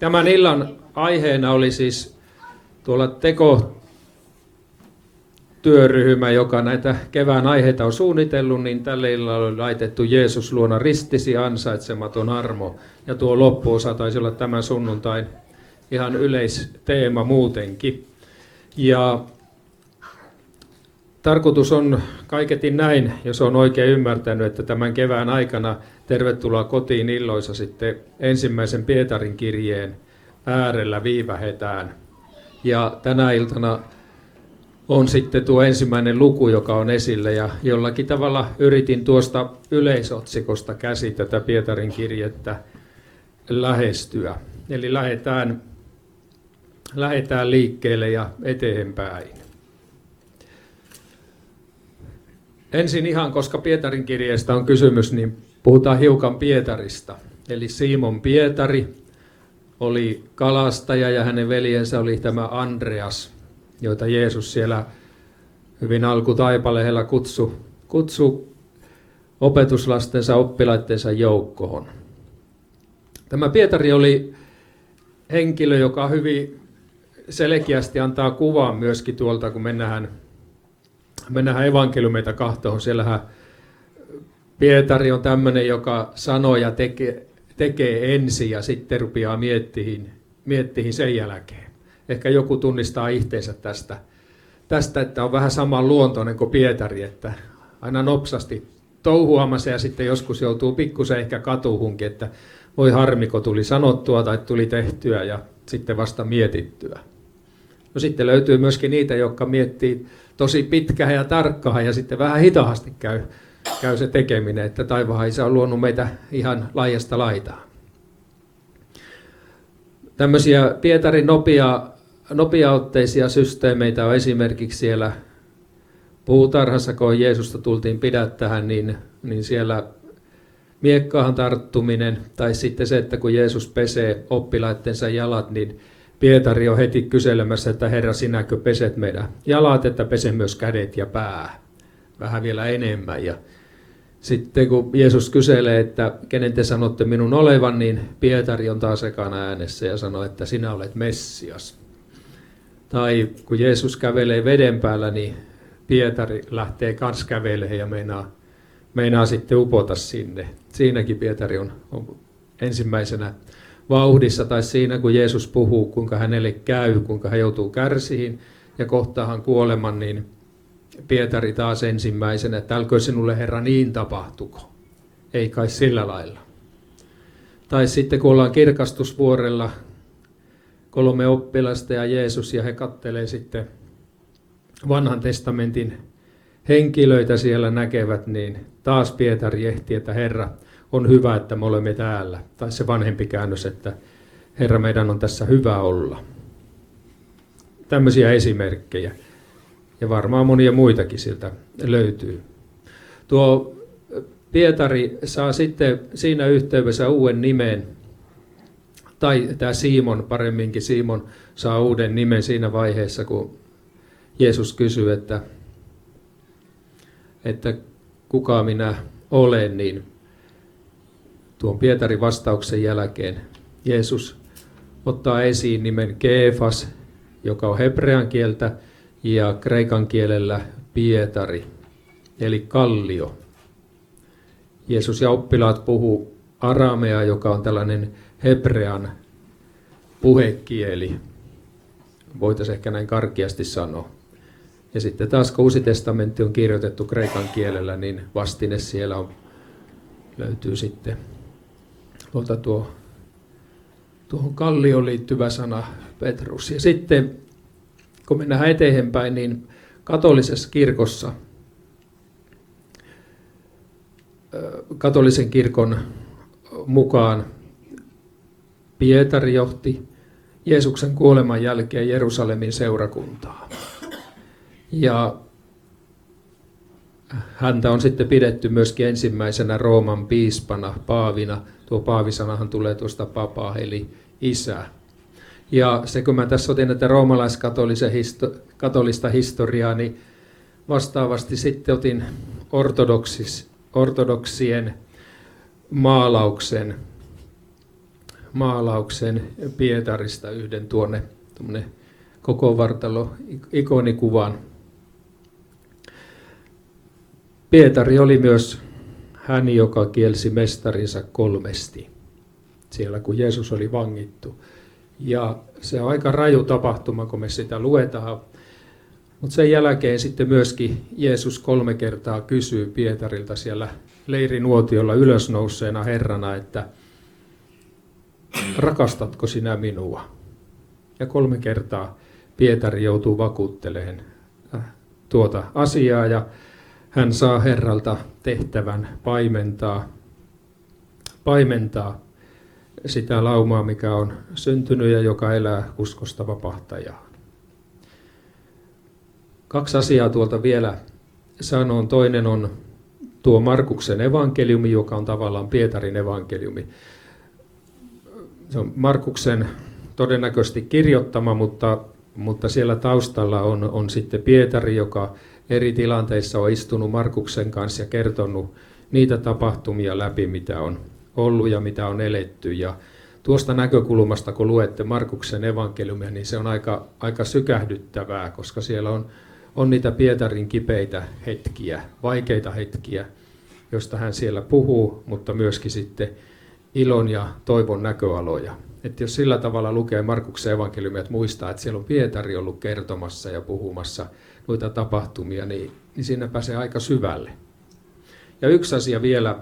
Tämän illan aiheena oli siis tuolla tekotyöryhmä, joka näitä kevään aiheita on suunnitellut, niin tälle illalla oli laitettu Jeesus luona ristisi ansaitsematon armo. Ja tuo loppuosa taisi olla tämän sunnuntain ihan yleisteema muutenkin. Ja tarkoitus on kaiketin näin, jos on oikein ymmärtänyt, että tämän kevään aikana tervetuloa kotiin illoissa sitten ensimmäisen Pietarin kirjeen äärellä viivähetään. Ja tänä iltana on sitten tuo ensimmäinen luku, joka on esille, ja jollakin tavalla yritin tuosta yleisotsikosta käsin tätä Pietarin kirjettä lähestyä. Eli lähdetään liikkeelle ja eteenpäin. Ensin ihan, koska Pietarin kirjeestä on kysymys, niin puhutaan hiukan Pietarista. Eli Simon Pietari oli kalastaja ja hänen veljensä oli tämä Andreas, joita Jeesus siellä hyvin alkutaipaleella kutsui opetuslastensa oppilaittensa joukkoon. Tämä Pietari oli henkilö, joka hyvin selkeästi antaa kuvan myöskin tuolta, kun mennään evankeliumeita kahtoon. Siellähän Pietari on tämmöinen, joka sanoo ja tekee ensin ja sitten rupeaa miettihin sen jälkeen. Ehkä joku tunnistaa itseensä tästä, että on vähän saman luontoinen kuin Pietari, että aina nopsasti touhuamassa ja sitten joskus joutuu pikkusen ehkä katuhunkin, että voi harmiko tuli sanottua tai tuli tehtyä ja sitten vasta mietittyä. No sitten löytyy myöskin niitä, jotka miettii tosi pitkään ja tarkkaan ja sitten vähän hitaasti käy se tekeminen, että taivaan Isä on luonut meitä ihan laajasta laitaan. Tämmöisiä Pietarin nopeaotteisia systeemeitä on esimerkiksi siellä puutarhassa, kun Jeesusta tultiin pidättämään, niin siellä miekkaahan tarttuminen, tai sitten se, että kun Jeesus pesee oppilaittensa jalat, niin Pietari on heti kyselemässä, että Herra, sinäkö peset meidän jalat, että pese myös kädet ja pää, vähän vielä enemmän. Ja sitten kun Jeesus kyselee, että kenen te sanotte minun olevan, niin Pietari on taas ekana äänessä ja sanoo, että sinä olet Messias. Tai kun Jeesus kävelee veden päällä, niin Pietari lähtee kans kävelemään ja meinaa sitten upota sinne. Siinäkin Pietari on ensimmäisenä vauhdissa, tai siinä kun Jeesus puhuu, kuinka hänelle käy, kuinka hän joutuu kärsiin ja kohtaahan kuoleman, niin Pietari taas ensimmäisenä, että älkö sinulle Herra niin tapahtuko. Ei kai sillä lailla. Tai sitten kun ollaan kirkastusvuorella, 3 oppilasta ja Jeesus, ja he kattelee sitten vanhan testamentin henkilöitä siellä näkevät, niin taas Pietari ehti, että Herra, on hyvä, että me olemme täällä. Tai se vanhempi käännös, että Herra, meidän on tässä hyvä olla. Tämmöisiä esimerkkejä. Ja varmaan monia muitakin sieltä löytyy. Tuo Pietari saa sitten siinä yhteydessä uuden nimen, tai tämä Simon paremminkin, Simon saa uuden nimen siinä vaiheessa, kun Jeesus kysyy, että kuka minä olen, niin tuon Pietarin vastauksen jälkeen Jeesus ottaa esiin nimen Keefas, joka on hebrean kieltä, ja kreikan kielellä Pietari, eli kallio. Jeesus ja oppilaat puhuu aramea, joka on tällainen hebrean puhekieli. Voitaisiin ehkä näin karkeasti sanoa. Ja sitten taas kun Uusi testamentti on kirjoitettu kreikan kielellä, niin vastine siellä löytyy sitten tuohon kallioon liittyvä sana Petrus. Ja sitten kun mennään eteenpäin, niin katolisessa kirkossa, katolisen kirkon mukaan Pietari johti Jeesuksen kuoleman jälkeen Jerusalemin seurakuntaa. Ja häntä on sitten pidetty myöskin ensimmäisenä Rooman piispana, paavina. Tuo paavisanahan tulee tuosta papa, eli isä. Ja se, kun mä tässä otin näitä roomalaiskatolista historiaa, niin vastaavasti sitten otin ortodoksien maalauksen maalauksen Pietarista, yhden tuonne koko vartalo ikonikuvan. Pietari oli myös hän, joka kielsi mestarinsa 3 siellä, kun Jeesus oli vangittu. Ja se on aika raju tapahtuma, kun me sitä luetaan. Mutta sen jälkeen sitten myöskin Jeesus 3 kertaa kysyy Pietarilta siellä leirinuotiolla ylösnouseena Herrana, että rakastatko sinä minua? Ja 3 kertaa Pietari joutuu vakuuttelemaan tuota asiaa ja hän saa Herralta tehtävän paimentaa sitä laumaa, mikä on syntynyt ja joka elää uskosta vapahtajaa. 2 asiaa tuolta vielä sanon. Toinen on tuo Markuksen evankeliumi, joka on tavallaan Pietarin evankeliumi. Se on Markuksen todennäköisesti kirjoittama, mutta siellä taustalla on sitten Pietari, joka eri tilanteissa on istunut Markuksen kanssa ja kertonut niitä tapahtumia läpi, mitä on ollut ja mitä on eletty. Ja tuosta näkökulmasta, kun luette Markuksen evankeliumia, niin se on aika sykähdyttävää, koska siellä on niitä Pietarin kipeitä hetkiä, vaikeita hetkiä, joista hän siellä puhuu, mutta myöskin sitten ilon ja toivon näköaloja. Että jos sillä tavalla lukee Markuksen evankeliumia, että muistaa, että siellä on Pietari ollut kertomassa ja puhumassa noita tapahtumia, niin siinä pääsee aika syvälle. Ja yksi asia vielä.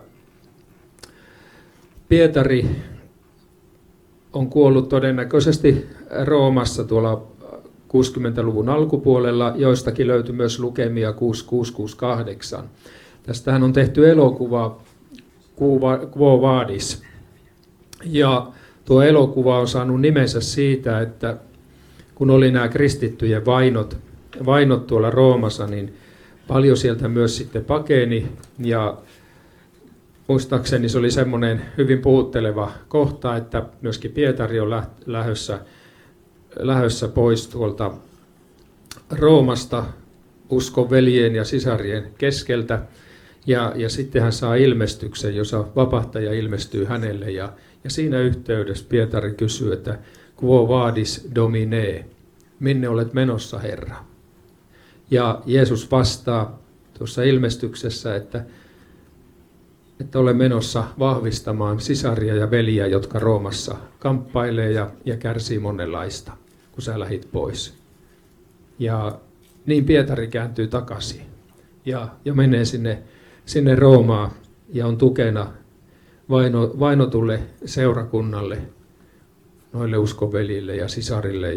Pietari on kuollut todennäköisesti Roomassa tuolla 60-luvun alkupuolella, joistakin löytyi myös lukemia 6668. Tästähän on tehty elokuva Quo Vadis. Ja tuo elokuva on saanut nimensä siitä, että kun oli nämä kristittyjen vainot tuolla Roomassa, niin paljon sieltä myös sitten pakeni. Ja muistaakseni se oli semmoinen hyvin puhutteleva kohta, että myöskin Pietari on lähdössä pois tuolta Roomasta uskon veljien ja sisarien keskeltä. Ja sitten hän saa ilmestyksen, jossa vapahtaja ilmestyy hänelle. Ja siinä yhteydessä Pietari kysyy, että Quo vadis Domine, minne olet menossa, Herra? Ja Jeesus vastaa tuossa ilmestyksessä, että olen menossa vahvistamaan sisaria ja veliä, jotka Roomassa kamppailee ja kärsii monenlaista, kun sä lähit pois. Ja niin Pietari kääntyy takaisin ja menee sinne Roomaan ja on tukena vainotulle seurakunnalle, noille uskonveljille ja sisarille.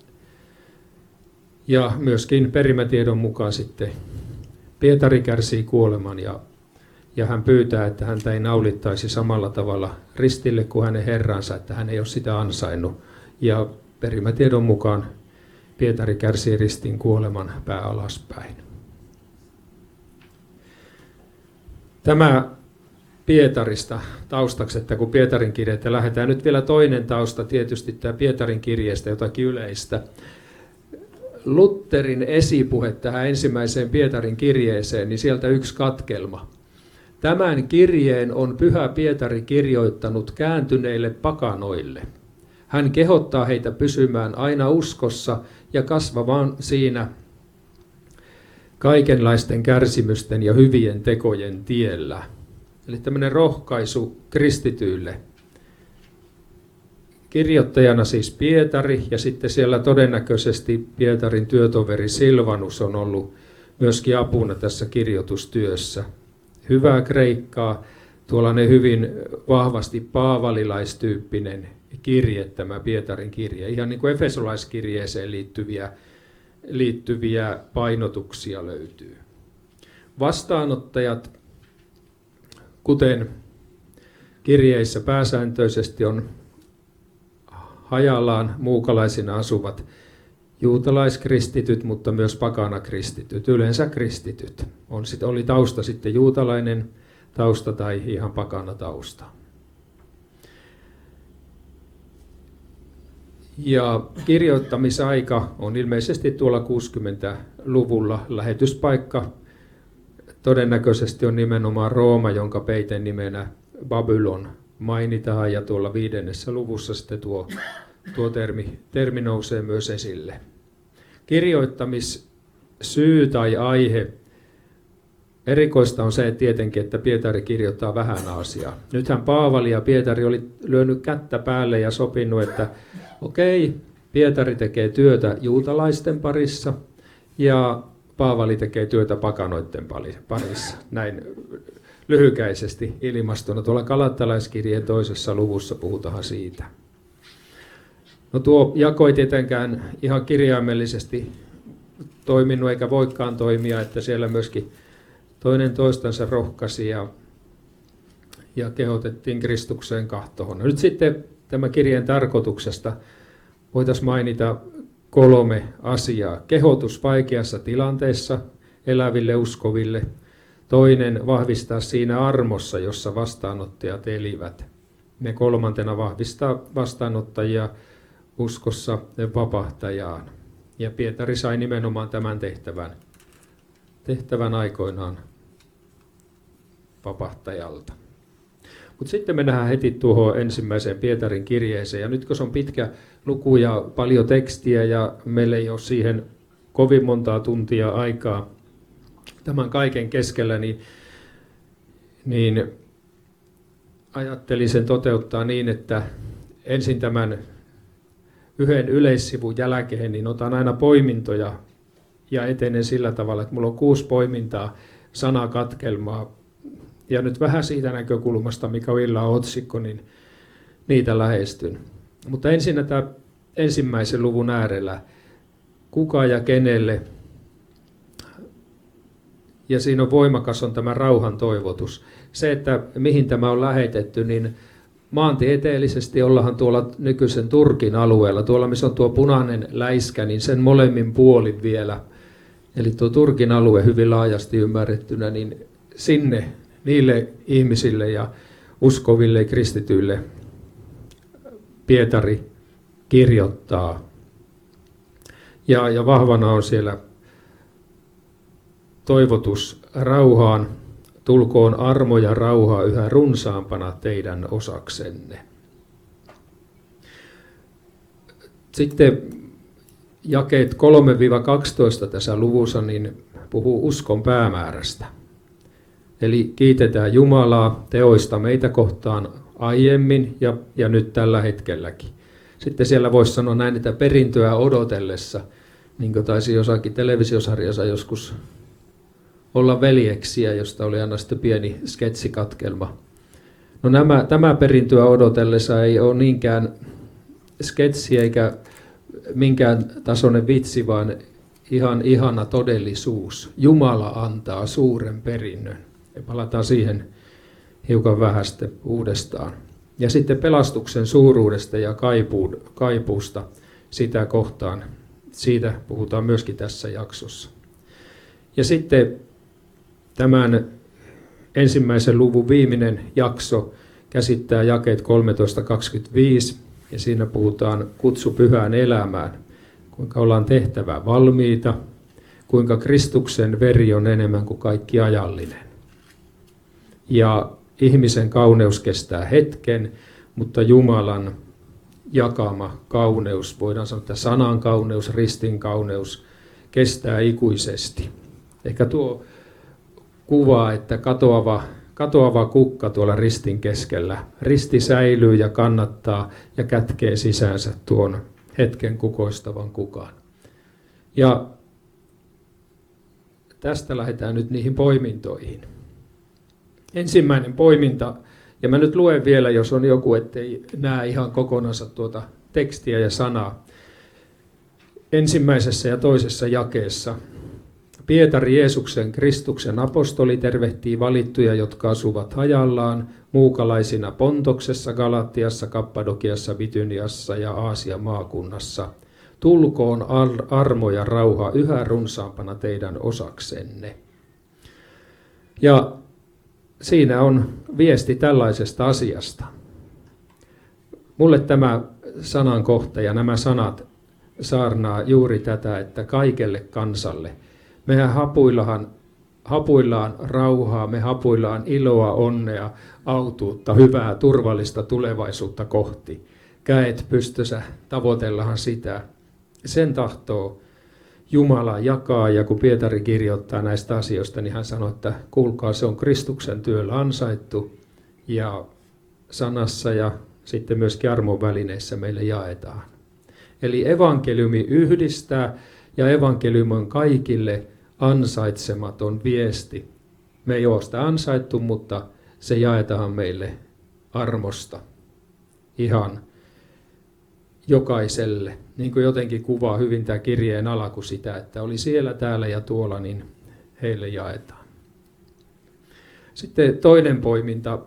Ja myöskin perimätiedon mukaan sitten Pietari kärsii kuoleman ja hän pyytää, että häntä ei naulittaisi samalla tavalla ristille kuin hänen herransa, että hän ei ole sitä ansainnut. Ja perimätiedon mukaan Pietari kärsii ristin kuoleman pää alaspäin. Tämä Pietarista taustaksi, että kun Pietarin kirjeitä lähdetään, nyt vielä toinen tausta, tietysti tämä Pietarin kirjeestä jotakin yleistä. Lutherin esipuhe tähän ensimmäiseen Pietarin kirjeeseen, niin sieltä yksi katkelma. Tämän kirjeen on Pyhä Pietari kirjoittanut kääntyneille pakanoille. Hän kehottaa heitä pysymään aina uskossa ja kasvamaan siinä kaikenlaisten kärsimysten ja hyvien tekojen tiellä. Eli tämmöinen rohkaisu kristityille. Kirjoittajana siis Pietari ja sitten siellä todennäköisesti Pietarin työtoveri Silvanus on ollut myöskin apuna tässä kirjoitustyössä. Hyvää kreikkaa, tuollainen hyvin vahvasti paavalilaistyyppinen kirje, tämä Pietarin kirje. Ihan niin kuin efesolaiskirjeeseen liittyviä painotuksia löytyy. Vastaanottajat, kuten kirjeissä pääsääntöisesti on hajallaan muukalaisina asuvat juutalaiskristityt, mutta myös pakanakristityt, yleensä kristityt. Oli tausta sitten juutalainen tausta tai ihan pakana tausta. Ja kirjoittamisaika on ilmeisesti tuolla 60-luvulla. Lähetyspaikka todennäköisesti on nimenomaan Rooma, jonka peitenimenä Babylon mainitaan ja tuolla 5. luvussa sitten tuo termi nousee myös esille. Kirjoittamissyy tai aihe. Erikoista on se, että tietenkin, että Pietari kirjoittaa vähän asiaa. Nythän Paavali ja Pietari oli lyönyt kättä päälle ja sopinut, että okei, Pietari tekee työtä juutalaisten parissa ja Paavali tekee työtä pakanoiden parissa. Näin lyhykäisesti ilmastuna. Tuolla Galattalaiskirjeen 2. luvussa puhutaan siitä. No tuo jako ei tietenkään ihan kirjaimellisesti toiminut eikä voikaan toimia, että siellä myöskin toinen toistansa rohkaisi ja kehotettiin Kristukseen kahtoon. Nyt sitten tämän kirjeen tarkoituksesta voitaisiin mainita 3 asiaa. Kehotus vaikeassa tilanteessa eläville uskoville. Toinen, vahvistaa siinä armossa, jossa vastaanottajat elivät. Ne 3. vahvistaa vastaanottajia uskossa vapahtajaan. Ja Pietari sai nimenomaan tämän tehtävän aikoinaan vapahtajalta. Mutta sitten mennään heti tuohon ensimmäiseen Pietarin kirjeeseen. Ja nyt kun se on pitkä luku ja paljon tekstiä ja meillä ei ole siihen kovin montaa tuntia aikaa tämän kaiken keskellä, niin ajattelin sen toteuttaa niin, että ensin tämän yhden yleissivun jälkeen niin otan aina poimintoja ja etenen sillä tavalla, että mulla on 6 poimintaa, sanakatkelmaa. Ja nyt vähän siitä näkökulmasta, mikä on illan otsikko, niin niitä lähestyn. Mutta ensin tämä ensimmäisen luvun äärellä, kuka ja kenelle. Ja siinä on voimakas on tämä rauhan toivotus. Se, että mihin tämä on lähetetty, niin maantieteellisesti ollaan tuolla nykyisen Turkin alueella. Tuolla missä on tuo punainen läiskä, niin sen molemmin puolin vielä. Eli tuo Turkin alue hyvin laajasti ymmärrettynä, niin sinne niille ihmisille ja uskoville kristityille Pietari kirjoittaa. Ja vahvana on siellä toivotus rauhaan, tulkoon armo ja rauha yhä runsaampana teidän osaksenne. Sitten jakeet 3-12 tässä luvussa niin puhuu uskon päämäärästä. Eli kiitetään Jumalaa teoista meitä kohtaan aiemmin ja nyt tällä hetkelläkin. Sitten siellä voisi sanoa näin, että perintöä odotellessa, niin kuin taisi jossakin televisiosarjassa joskus olla veljeksiä, josta oli aina sitten pieni sketsikatkelma. No tämä perintöä odotellessa ei ole niinkään sketsi eikä minkään tasoinen vitsi, vaan ihan ihana todellisuus. Jumala antaa suuren perinnön. Ja palataan siihen hiukan vähän sitten uudestaan. Ja sitten pelastuksen suuruudesta ja kaipuusta sitä kohtaan. Siitä puhutaan myöskin tässä jaksossa. Ja sitten tämän ensimmäisen luvun viimeinen jakso käsittää jakeet 13-25. Ja siinä puhutaan kutsu pyhään elämään. Kuinka ollaan tehtävä valmiita. Kuinka Kristuksen veri on enemmän kuin kaikki ajallinen. Ja ihmisen kauneus kestää hetken, mutta Jumalan jakama kauneus, voidaan sanoa, että sanan kauneus, ristin kauneus, kestää ikuisesti. Ehkä tuo kuvaa, että katoava kukka tuolla ristin keskellä. Risti säilyy ja kannattaa ja kätkee sisäänsä tuon hetken kukoistavan kukan. Ja tästä lähdetään nyt niihin poimintoihin. Ensimmäinen poiminta, ja mä nyt luen vielä, jos on joku, ettei näe ihan kokonansa tuota tekstiä ja sanaa. Ensimmäisessä ja toisessa jakeessa. Pietari Jeesuksen Kristuksen apostoli tervehtii valittuja, jotka asuvat hajallaan, muukalaisina Pontoksessa, Galatiassa, Kappadokiassa, Bityniassa ja Aasian maakunnassa. Tulkoon armo ja rauha yhä runsaampana teidän osaksenne. Ja siinä on viesti tällaisesta asiasta. Mulle tämä sanankohta ja nämä sanat saarnaa juuri tätä, että kaikelle kansalle. Mehän hapuillaan rauhaa, me hapuillaan iloa, onnea, autuutta, hyvää, turvallista tulevaisuutta kohti. Käet pystyssä, tavoitellahan sitä. Sen tahtoo Jumala jakaa, ja kun Pietari kirjoittaa näistä asioista, niin hän sanoo, että kuulkaa, se on Kristuksen työllä ansaittu, ja sanassa ja sitten myöskin armon välineissä meille jaetaan. Eli evankeliumi yhdistää, ja evankeliumi on kaikille ansaitsematon viesti. Me ei ole sitä ansaittu, mutta se jaetaan meille armosta ihan jokaiselle. Niin kuin jotenkin kuvaa hyvin tämä kirjeen alku sitä, että oli siellä, täällä ja tuolla, niin heille jaetaan. Sitten toinen poiminta,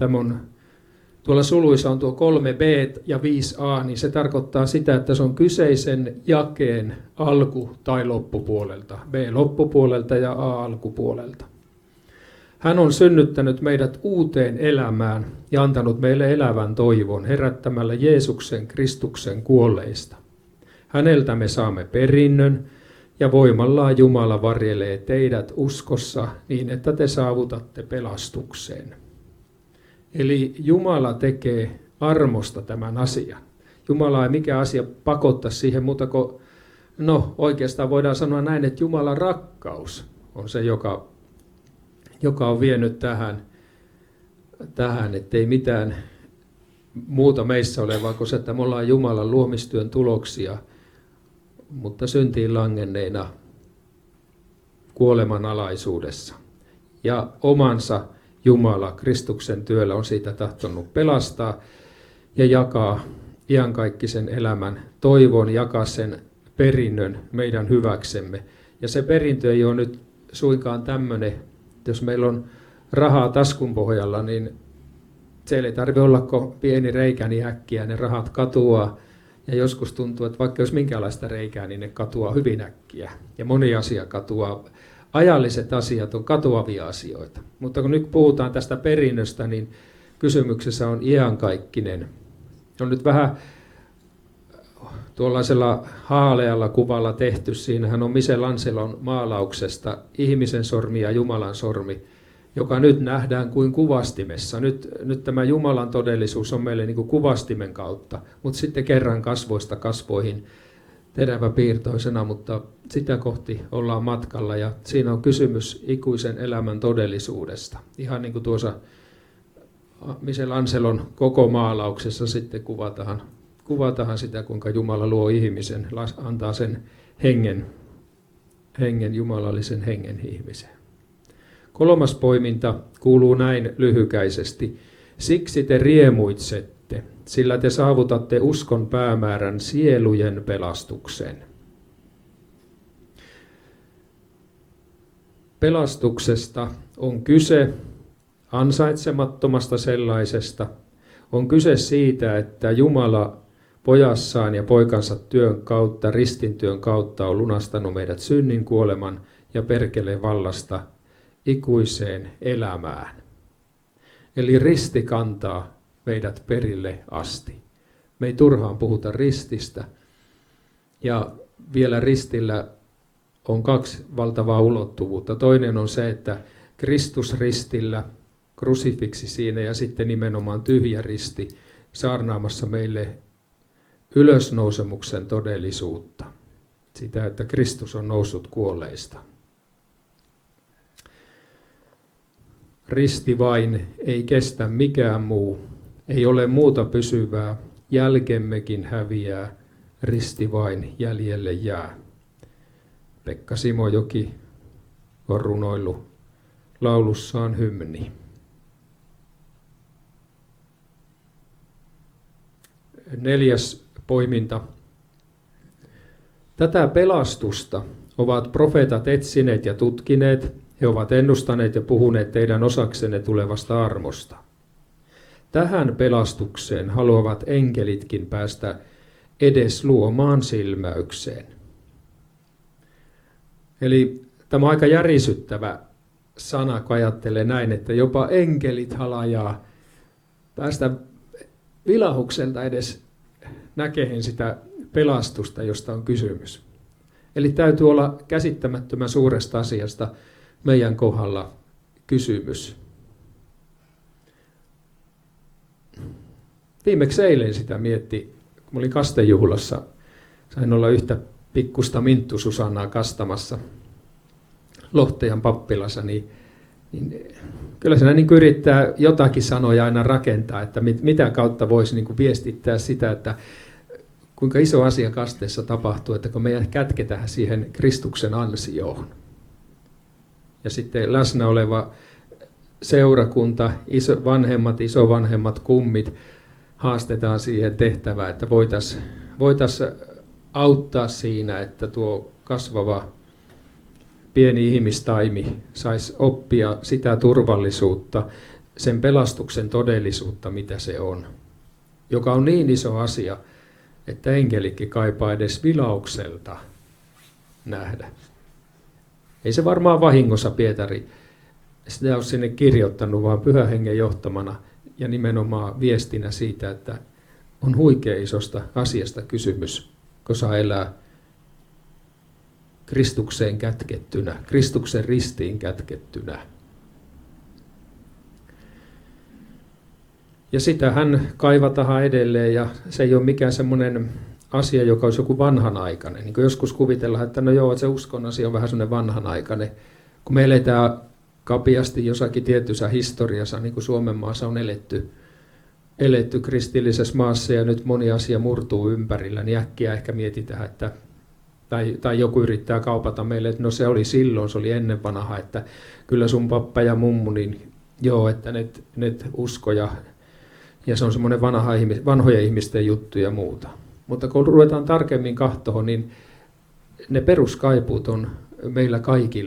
tuolla suluissa on tuo 3b ja 5a, niin se tarkoittaa sitä, että se on kyseisen jakeen alku- tai loppupuolelta. B loppupuolelta ja A alkupuolelta. Hän on synnyttänyt meidät uuteen elämään ja antanut meille elävän toivon herättämällä Jeesuksen Kristuksen kuolleista. Häneltä me saamme perinnön ja voimallaan Jumala varjelee teidät uskossa niin, että te saavutatte pelastukseen. Eli Jumala tekee armosta tämän asian. Jumala ei mikään asia pakottaa siihen, mutta oikeastaan voidaan sanoa näin, että Jumalan rakkaus on se, joka on vienyt tähän, ettei mitään muuta meissä ole, vaan se, että me ollaan Jumalan luomistyön tuloksia, mutta syntiin langenneina kuoleman alaisuudessa. Ja omansa Jumala Kristuksen työllä on siitä tahtonut pelastaa ja jakaa iankaikkisen elämän toivon, jakaa sen perinnön meidän hyväksemme. Ja se perintö ei ole nyt suinkaan tämmöinen, jos meillä on rahaa taskun pohjalla, niin siellä ei tarvitse olla pieni reikä, niin äkkiä ne rahat katoaa. Ja joskus tuntuu, että vaikka jos minkälaista reikää, niin ne katoaa hyvin äkkiä. Ja moni asia katoaa. Ajalliset asiat on katoavia asioita. Mutta kun nyt puhutaan tästä perinnöstä, niin kysymyksessä on iankaikkinen. On nyt vähän tuollaisella haalealla kuvalla tehty. Siinähän on Michelangelon maalauksesta ihmisen sormi ja Jumalan sormi, joka nyt nähdään kuin kuvastimessa. Nyt tämä Jumalan todellisuus on meille niin kuin kuvastimen kautta, mutta sitten kerran kasvoista kasvoihin teräväpiirtoisena, mutta sitä kohti ollaan matkalla ja siinä on kysymys ikuisen elämän todellisuudesta. Ihan niin kuin tuossa Michelangelon koko maalauksessa sitten kuvataan sitä, kuinka Jumala luo ihmisen, antaa sen hengen, jumalallisen hengen ihmiseen. Kolmas poiminta kuuluu näin lyhykäisesti. Siksi te riemuitsette, sillä te saavutatte uskon päämäärän sielujen pelastuksen. Pelastuksesta on kyse, ansaitsemattomasta sellaisesta. On kyse siitä, että Jumala pojassaan ja poikansa työn kautta, ristintyön kautta on lunastanut meidät synnin, kuoleman ja perkeleen vallasta ikuiseen elämään. Eli risti kantaa meidät perille asti. Me ei turhaan puhuta rististä. Ja vielä ristillä on kaksi valtavaa ulottuvuutta. Toinen on se, että Kristus ristillä, krusifiksi siinä ja sitten nimenomaan tyhjä risti saarnaamassa meille ylösnousemuksen todellisuutta. Sitä, että Kristus on noussut kuolleista. Risti vain ei kestä mikään muu. Ei ole muuta pysyvää. Jälkemmekin häviää. Risti vain jäljelle jää. Pekka Simojoki on runoillut laulussaan hymni. Neljäs poiminta. Tätä pelastusta ovat profeetat etsineet ja tutkineet. He ovat ennustaneet ja puhuneet teidän osaksenne tulevasta armosta. Tähän pelastukseen haluavat enkelitkin päästä edes luomaan silmäykseen. Eli tämä on aika järisyttävä sana, kun ajattelee näin, että jopa enkelit halajaa päästä vilahukselta edes näkeen sitä pelastusta, josta on kysymys. Eli täytyy olla käsittämättömän suuresta asiasta meidän kohdalla kysymys. Viimeksi eilen sitä mietti, kun olin kastejuhlassa, sain olla yhtä pikkusta Minttu Susannaa kastamassa Lohtajan pappilassa, niin kyllä siinä niin yrittää jotakin sanoja aina rakentaa, että mitä kautta voisi niin viestittää sitä, että kuinka iso asia kasteessa tapahtuu, että kun meidän kätketään siihen Kristuksen ansioon. Ja sitten läsnä oleva seurakunta, vanhemmat, isovanhemmat, kummit, haastetaan siihen tehtävään, että voitaisiin auttaa siinä, että tuo kasvava pieni ihmistaimi saisi oppia sitä turvallisuutta, sen pelastuksen todellisuutta, mitä se on, joka on niin iso asia, että enkelikin kaipaa edes vilaukselta nähdä. Ei se varmaan vahingossa Pietari sitä ole sinne kirjoittanut, vaan Pyhän Hengen johtamana ja nimenomaan viestinä siitä, että on huikea isosta asiasta kysymys, kun saa elää Kristukseen kätkettynä, Kristuksen ristiin kätkettynä. Ja sitähän kaivataan edelleen, ja se ei ole mikään semmoinen asia, joka olisi joku vanhanaikainen. Niin kuin joskus kuvitellaan, että no joo, että se uskon asia on vähän semmoinen vanhanaikainen. Kun me eletään kapeasti jossakin tietyssä historiassa, niin kuin Suomen maassa on eletty kristillisessä maassa, ja nyt moni asia murtuu ympärillä, niin äkkiä ehkä mietitään, että tai joku yrittää kaupata meille, että no se oli silloin, se oli ennen vanhaa, että kyllä sun pappa ja mummu, niin joo, että ne uskoja, ja se on semmoinen vanhojen ihmisten juttu ja muuta. Mutta kun ruvetaan tarkemmin katsomaan, niin ne peruskaipuut on meillä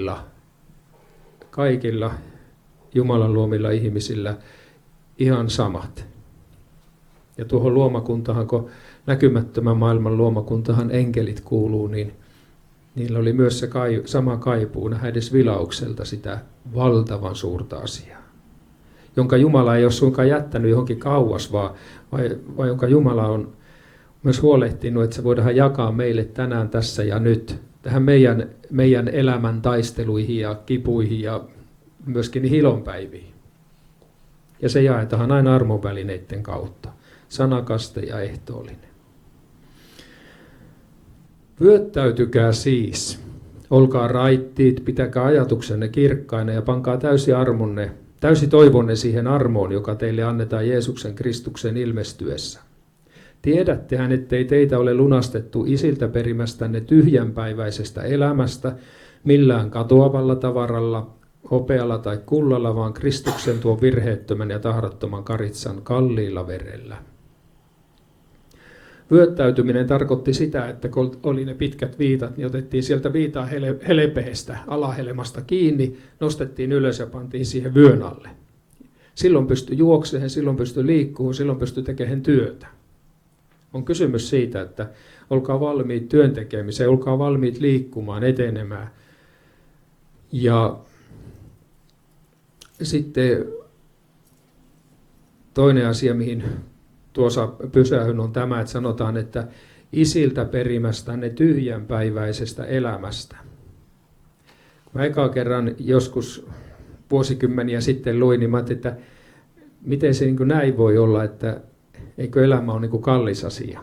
kaikilla Jumalan luomilla ihmisillä ihan samat. Ja tuohon luomakuntahan, kun näkymättömän maailman luomakuntahan enkelit kuuluu, niin niillä oli myös se sama kaipuu nähdä edes vilaukselta sitä valtavan suurta asiaa, jonka Jumala ei ole suinkaan jättänyt johonkin kauas, vaan jonka Jumala on myös huolehtinut, että se voidaan jakaa meille tänään, tässä ja nyt, tähän meidän elämän taisteluihin ja kipuihin ja myöskin hilonpäiviin. Ja se jaetaan aina armonvälineiden kautta, sanakaste ja ehtoollinen. Vyöttäytykää siis, olkaa raittiit, pitäkää ajatuksenne kirkkaina ja pankaa täysi toivonne siihen armoon, joka teille annetaan Jeesuksen Kristuksen ilmestyessä. Tiedättehän, ettei teitä ole lunastettu isiltä perimästänne tyhjänpäiväisestä elämästä millään katoavalla tavaralla, hopealla tai kullalla, vaan Kristuksen tuon virheettömän ja tahrattoman karitsan kalliilla verellä. Vyöttäytyminen tarkoitti sitä, että kun oli ne pitkät viitat, niin otettiin sieltä viitaa helepeestä, alahelmasta kiinni, nostettiin ylös ja pantiin siihen vyön alle. Silloin pystyi juoksemaan, silloin pystyi liikkumaan, silloin pystyi tekemään työtä. On kysymys siitä, että olkaa valmiit työntekemiseen, olkaa valmiit liikkumaan, etenemään. Ja sitten toinen asia, mihin tuossa pysähyn, on tämä, että sanotaan, että isiltä perimästänne tyhjänpäiväisestä elämästä. Kun mä ekaa kerran joskus vuosikymmeniä sitten luin, niin mä ajattelin, että miten se niin kuin näin voi olla, että eikö elämä ole niin kuin kallis asia.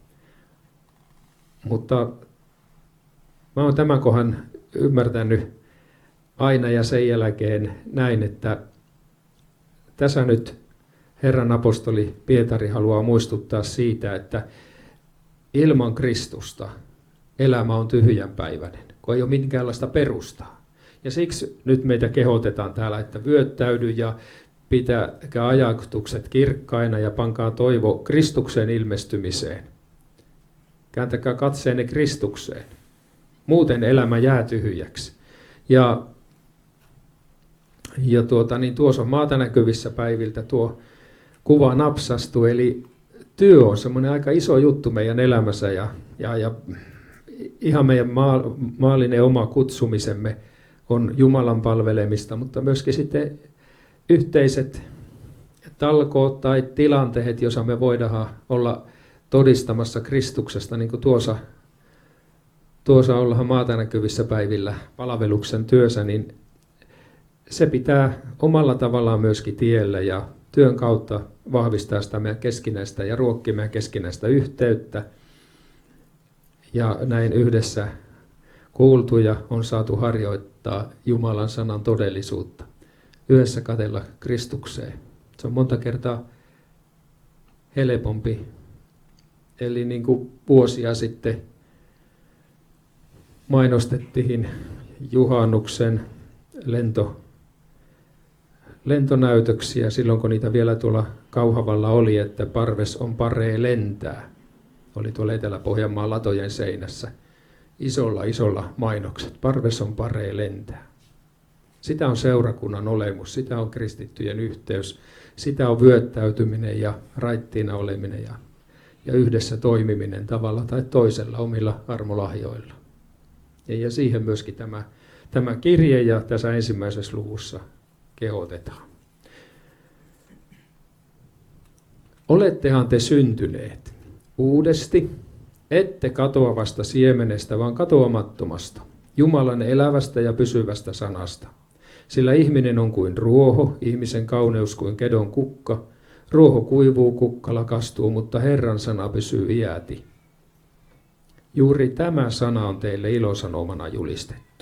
Mutta mä oon tämän kohdan ymmärtänyt aina ja sen jälkeen näin, että tässä nyt Herran apostoli Pietari haluaa muistuttaa siitä, että ilman Kristusta elämä on tyhjänpäiväinen, kun ei ole minkäänlaista perustaa. Ja siksi nyt meitä kehotetaan täällä, että vyöttäydy ja pitäkää ajatukset kirkkaina ja pankaa toivo Kristuksen ilmestymiseen. Kääntäkää katseenne Kristukseen. Muuten elämä jää tyhjäksi. Ja tuossa on maata näkyvissä päiviltä tuo kuva napsastu, eli työ on semmoinen aika iso juttu meidän elämässä ja ihan meidän maallinen oma kutsumisemme on Jumalan palvelemista, mutta myöskin sitten yhteiset talkoot tai tilanteet, joissa me voidaan olla todistamassa Kristuksesta, niin kuin tuossa ollaan maata näkyvissä päivillä palveluksen työssä, niin se pitää omalla tavallaan myöskin tiellä ja työn kautta vahvistaa sitä meidän keskinäistä ja ruokkii meidän keskinäistä yhteyttä. Ja näin yhdessä kuultuja on saatu harjoittaa Jumalan sanan todellisuutta. Yhdessä katsella Kristukseen. Se on monta kertaa helpompi. Eli niin kuin vuosia sitten mainostettiin juhannuksen lentonäytöksiä silloin, kun niitä vielä tuolla Kauhavalla oli, että parves on paree lentää. Oli tuolla Etelä-Pohjanmaan latojen seinässä isolla mainokset. Parves on paree lentää. Sitä on seurakunnan olemus, sitä on kristittyjen yhteys, sitä on vyöttäytyminen ja raittiina oleminen ja yhdessä toimiminen tavalla tai toisella omilla armolahjoilla. Ja siihen myöskin tämä kirje ja tässä ensimmäisessä luvussa kehotetaan. Olettehan te syntyneet uudesti, ette katoavasta siemenestä, vaan katoamattomasta, Jumalan elävästä ja pysyvästä sanasta. Sillä ihminen on kuin ruoho, ihmisen kauneus kuin kedon kukka. Ruoho kuivuu, kukka lakastuu, mutta Herran sana pysyy iäti. Juuri tämä sana on teille ilosanomana julistettu.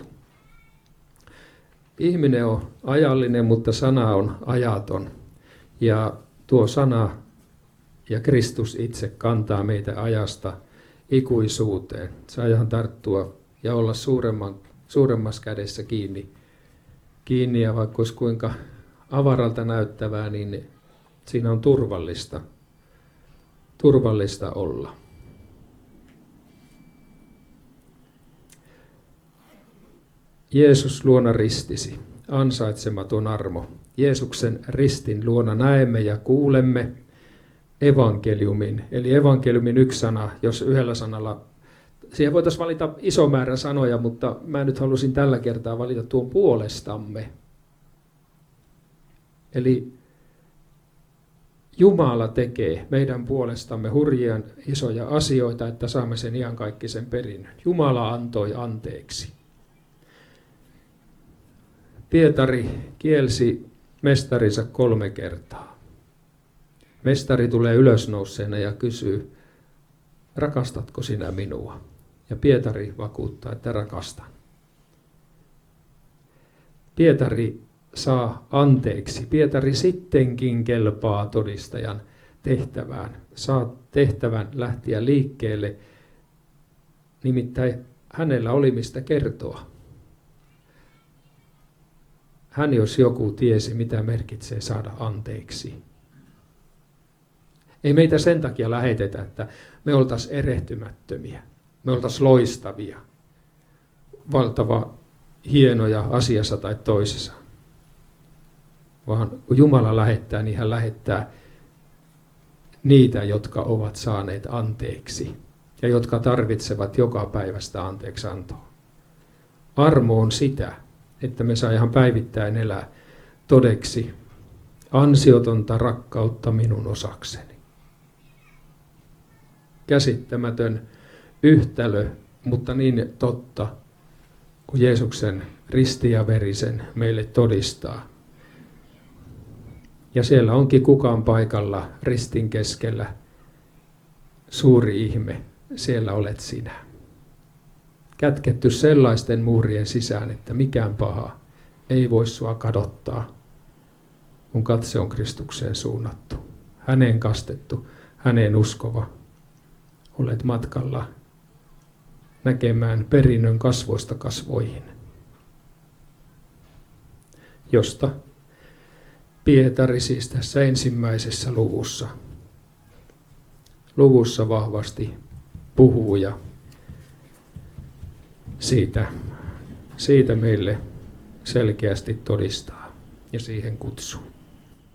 Ihminen on ajallinen, mutta sana on ajaton. Ja tuo sana ja Kristus itse kantaa meitä ajasta ikuisuuteen. Saadaan tarttua ja olla suuremmassa kädessä kiinni ja vaikka olisi kuinka avaralta näyttävää, niin siinä on turvallista olla. Jeesus luona ristisi, ansaitsematon armo. Jeesuksen ristin luona näemme ja kuulemme evankeliumin. Eli evankeliumin yksi sana, jos yhdellä sanalla, siihen voitaisiin valita iso määrä sanoja, mutta mä nyt halusin tällä kertaa valita tuon puolestamme. Eli Jumala tekee meidän puolestamme hurjien isoja asioita, että saamme sen iankaikkisen perinnön. Jumala antoi anteeksi. Pietari kielsi mestarinsa 3 kertaa. Mestari tulee ylösnouseena ja kysyy, rakastatko sinä minua? Ja Pietari vakuuttaa, että rakastan. Pietari saa anteeksi. Pietari sittenkin kelpaa todistajan tehtävään. Saa tehtävän lähteä liikkeelle. Nimittäin hänellä oli mistä kertoa. Hän jos joku tiesi, mitä merkitsee saada anteeksi. Ei meitä sen takia lähetetä, että me oltaisiin erehtymättömiä. Me oltaisiin loistavia, valtava hienoja asiassa tai toisessa. Vaan kun Jumala lähettää, niin hän lähettää niitä, jotka ovat saaneet anteeksi ja jotka tarvitsevat joka päivästä anteeksiantoa. Armo on sitä, että me saa ihan päivittäin elää todeksi ansiotonta rakkautta minun osakseni. Käsittämätön yhtälö, mutta niin totta, kun Jeesuksen risti ja verisen meille todistaa. Ja siellä onkin kukaan paikalla ristin keskellä. Suuri ihme, siellä olet sinä. Kätketty sellaisten muurien sisään, että mikään paha ei voi sua kadottaa, kun katse on Kristukseen suunnattu. Häneen kastettu, häneen uskova. Olet matkalla näkemään perinnön kasvoista kasvoihin, josta Pietari siis tässä ensimmäisessä luvussa vahvasti puhuu ja siitä meille selkeästi todistaa ja siihen kutsuu.